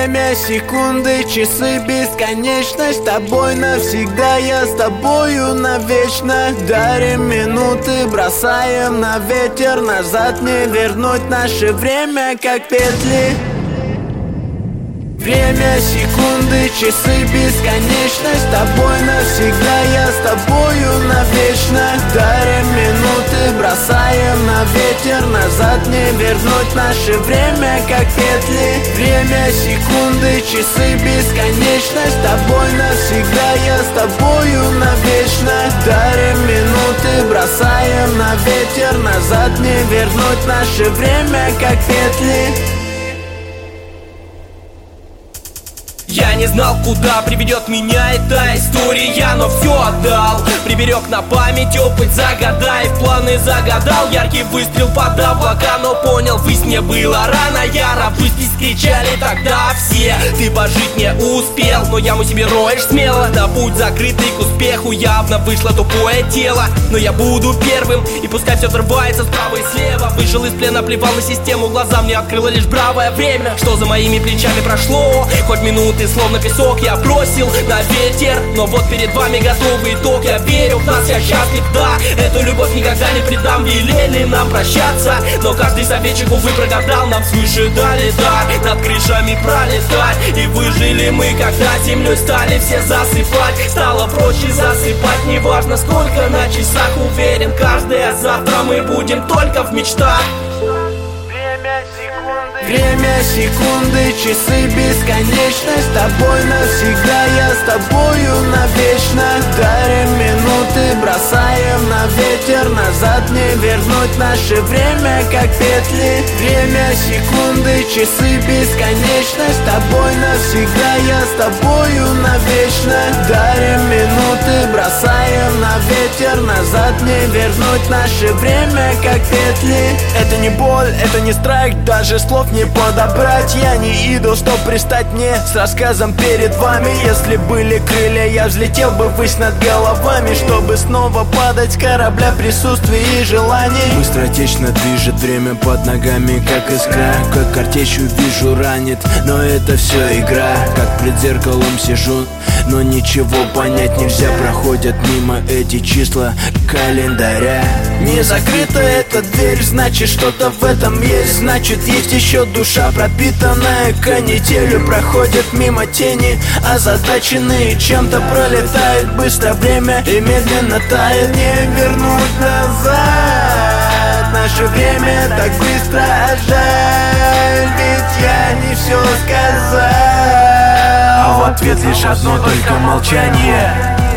Время, секунды, часы, бесконечность. С тобой навсегда, я с тобою навечно. Дарим минуты, бросаем на ветер. Назад не вернуть наше время, как петли. Время, секунды, часы, бесконечность. С тобой навсегда, я с тобою навечно. Дарим минуты, бросаем на ветер. Назад не вернуть наше время, как петли. Время, секунды, часы, бесконечность. С тобой навсегда, я с тобою навечно. Дарим минуты, бросаем на ветер. Назад не вернуть наше время, как петли. Я не знал, куда приведет меня эта история, но все отдал. Приберег на память опыт, загадай, в планы загадал. Яркий выстрел под облака, но понял, высь мне было рано. Яро, пусть кричали тогда все, ты пожить не успел. Но яму себе роешь смело, да путь закрытый к успеху. Явно вышло тупое тело, но я буду первым. И пускай все отрывается справа и слева. Вышел из плена, плевал на систему, глаза мне открыло лишь бравое время. Что за моими плечами прошло, хоть минуты словно песок я бросил на ветер. Но вот перед вами готовый итог. Я верю в нас, я счастлив, да. Эту любовь никогда не предам. Велели нам прощаться, но каждый советчик, увы, прогадал. Нам свыше дали дар над крышами пролетать. И выжили мы, когда землей стали все засыпать. Стало проще засыпать, неважно сколько на часах. Уверен, каждое завтра мы будем только в мечтах. Время, секунды, часы, бесконечность. С тобой навсегда, я с тобою навечно. Дарим минуты, бросаем на ветер. Назад не вернуть наше время, как петли. Время, секунды, часы, бесконечность. С тобой навсегда, я с тобою навечно. Дарим минуты, бросаем на ветер. Назад не вернуть наше время, как петли. Это не боль, это не страйк, даже слов не подобрать. Я не идол, чтоб пристать мне с рассказом перед вами. Если были крылья, я взлетел бы ввысь над головами, чтобы снова падать с корабля присутствия и желаний. Быстротечно движет время под ногами, как искра. Как картечью вижу ранит, но это все игра. Как пред зеркалом сижу, но ничего понять нельзя. Проходят мимо эти числа календаря. Не закрыта эта дверь, значит что-то в этом есть. Значит есть еще душа, пропитанная канителью. Проходят мимо тени, озадаченные чем-то. Пролетает быстро время и медленно тает. Не вернуть назад наше время так быстро, а жаль, ведь я не все сказал. А в ответ лишь одно только молчание.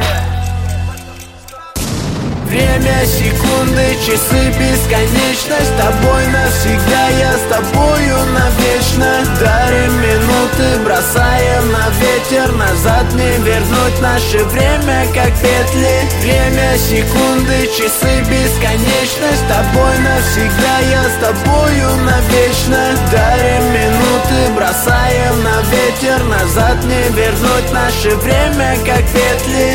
Время, секунды, часы, бесконечность. С тобой навсегда, я с тобою навечно. Дарим минуты, бросаем на ветер. Назад не вернуть наше время, как петли. Время, секунды, часы, бесконечность. С тобой навсегда, я с тобою навечно. Дарим минуты, бросаем на ветер. Назад не вернуть наше время, как петли.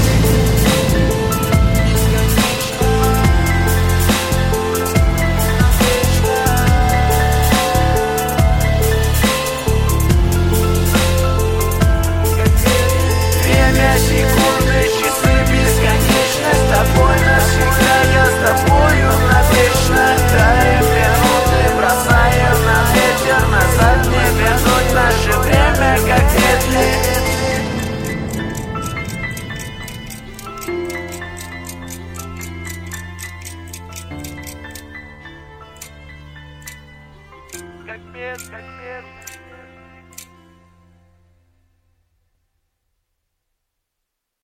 Секунды, часы, бесконечность. С тобой навсегда, я с тобою навечно. Дарим минуты, бросаем на ветер. Назад не вернуть наше время, как петли. Как петли.